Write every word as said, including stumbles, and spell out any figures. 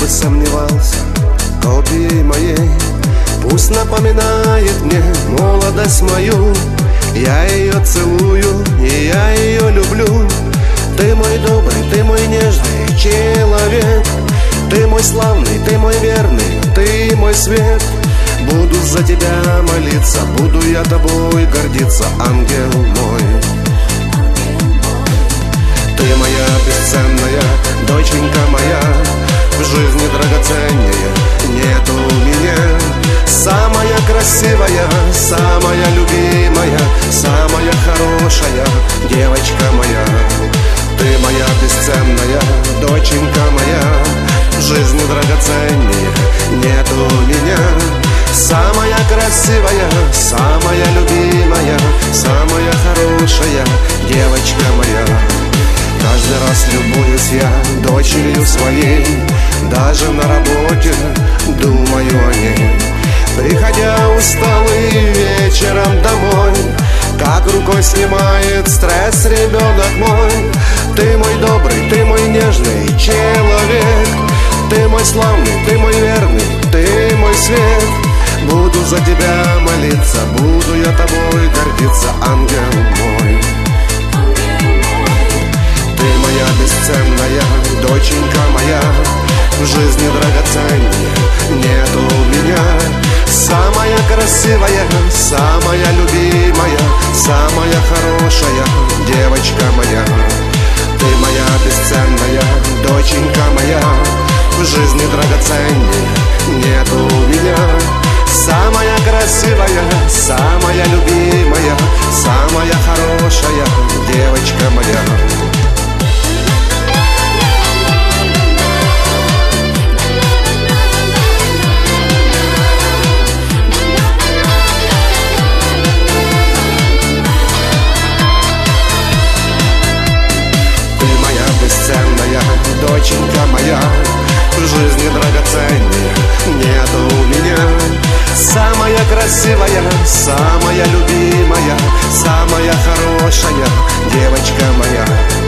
бы сомневался, копией моей. Пусть напоминает мне молодость мою. Я ее целую, и я ее люблю. Ты мой добрый, ты мой нежный человек. Ты мой славный, ты мой верный, ты мой свет. Буду за тебя молиться, буду я тобой гордиться, ангел мой. Ты моя бесценная, доченька моя, в жизни драгоценнее нету меня. Самая красивая, самая любимая, самая хорошая девочка моя. Ты моя бесценная, доченька моя, в жизни драгоценнее нету меня. Самая красивая, самая любимая, самая хорошая девочка моя. Каждый раз любуюсь я дочерью своей, даже на работе думаю о ней. Приходя усталый вечером домой, как рукой снимает стресс ребенок мой. Ты мой добрый, ты мой нежный человек. Ты мой славный, ты мой верный, ты мой свет. Буду за тебя молиться, буду я тобой гордиться, ангел мой. Ты моя бесценная, доченька моя, в жизни драгоценнее нету меня. Самая красивая, самая любимая, самая хорошая девочка моя. Ты моя бесценная, доченька моя, в жизни драгоценнее нету меня. Самая красивая, самая любимая, самая хорошая девочка моя. Бесценная, доченька моя, в жизни драгоценнее нету меня. Самая красивая, самая любимая, самая хорошая девочка моя.